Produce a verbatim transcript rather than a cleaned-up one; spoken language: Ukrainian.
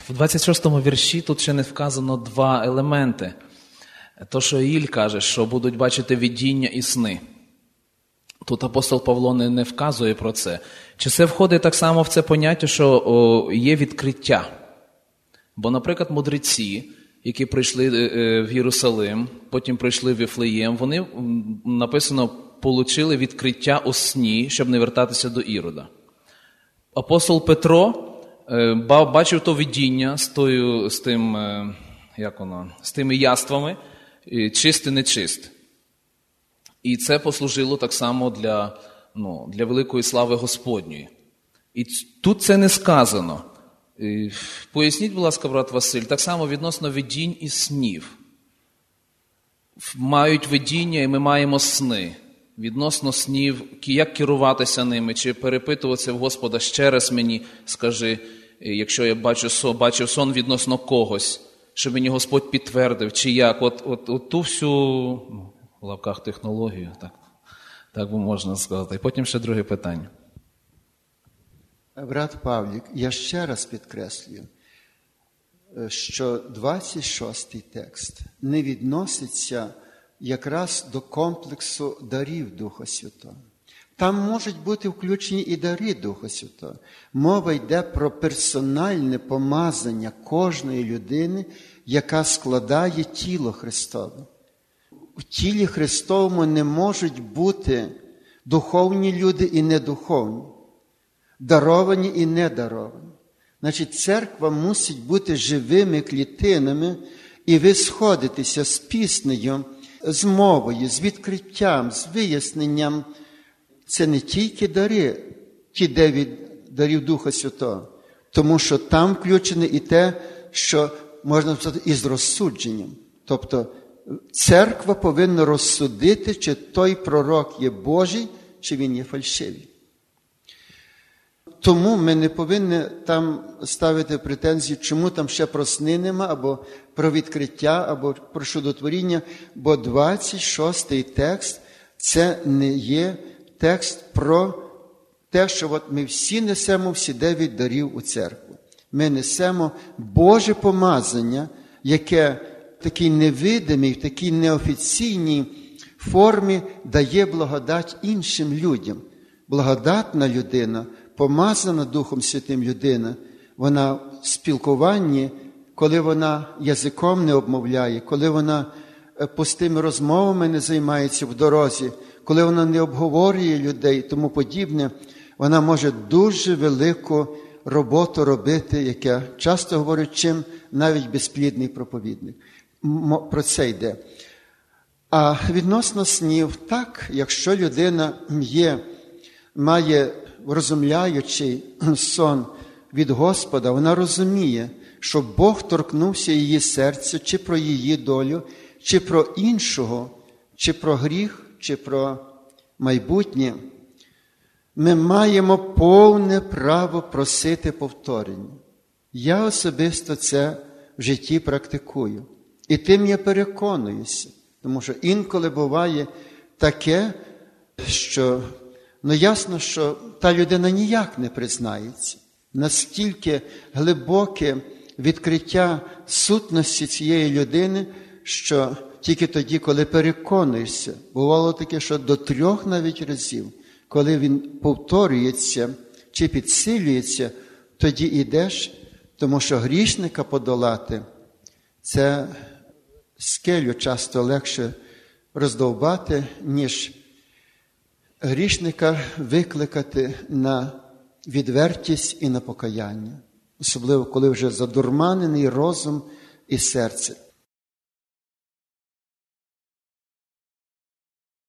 В двадцять шостому вірші тут ще не вказано два елементи. То, що Іль каже, що будуть бачити видіння і сни. Тут апостол Павло не, не вказує про це. Чи це входить так само в це поняття, що о, є відкриття? Бо, наприклад, мудреці, які прийшли е, в Єрусалим, потім прийшли в Вифлеєм, вони, написано, получили відкриття у сні, щоб не вертатися до Ірода. Апостол Петро е, бачив то видіння з, тою, з, тим, е, як воно, з тими яствами, е, чисте, нечисте. І це послужило так само для, ну, для великої слави Господньої. І тут це не сказано. І поясніть, будь ласка, брат Василь, так само відносно видінь і снів. Мають видіння, і ми маємо сни. Відносно снів, як керуватися ними, чи перепитуватися в Господа ще раз мені, скажи, якщо я бачу сон, бачив сон відносно когось, щоб мені Господь підтвердив, чи як. От, от, от ту всю, ну, в лапках технологію, так, так би можна сказати. І потім ще друге питання. Брат Павлік, я ще раз підкреслюю, що двадцять шостий текст не відноситься якраз до комплексу дарів Духа Святого. Там можуть бути включені і дари Духа Святого. Мова йде про персональне помазання кожної людини, яка складає тіло Христове. У тілі Христовому не можуть бути духовні люди і недуховні, даровані і недаровані. Значить, церква мусить бути живими клітинами, і ви сходитеся з піснею, з мовою, з відкриттям, з виясненням. Це не тільки дари, ті дев'ять дарів Духа Святого, тому що там включене і те, що можна сказати, із розсудженням. Тобто, церква повинна розсудити, чи той пророк є Божий, чи він є фальшивий. Тому ми не повинні там ставити претензії, чому там ще про сни нема, або про відкриття, або про чудотворіння, бо двадцять шостий текст – це не є текст про те, що от ми всі несемо всі дев'ять дарів у церкву. Ми несемо Боже помазання, яке в такій невидимій, в такій неофіційній формі дає благодать іншим людям. Благодатна людина, помазана Духом Святим людина, вона в спілкуванні, коли вона язиком не обмовляє, коли вона пустими розмовами не займається в дорозі, коли вона не обговорює людей і тому подібне, вона може дуже велику роботу робити, яке часто говорять, чим навіть безплідний проповідник. Про це йде. А відносно снів, так, якщо людина є, має розумляючий сон від Господа, вона розуміє, що Бог торкнувся її серця, чи про її долю, чи про іншого, чи про гріх, чи про майбутнє. Ми маємо повне право просити повторення. Я особисто це в житті практикую. І тим я переконуюся, тому що інколи буває таке, що, ну ясно, що та людина ніяк не признається. Настільки глибоке відкриття сутності цієї людини, що тільки тоді, коли переконуєшся, бувало таке, що до трьох навіть разів, коли він повторюється чи підсилюється, тоді йдеш, тому що грішника подолати – це скелю часто легше роздовбати, ніж грішника викликати на відвертість і на покаяння. Особливо, коли вже задурманений розум і серце.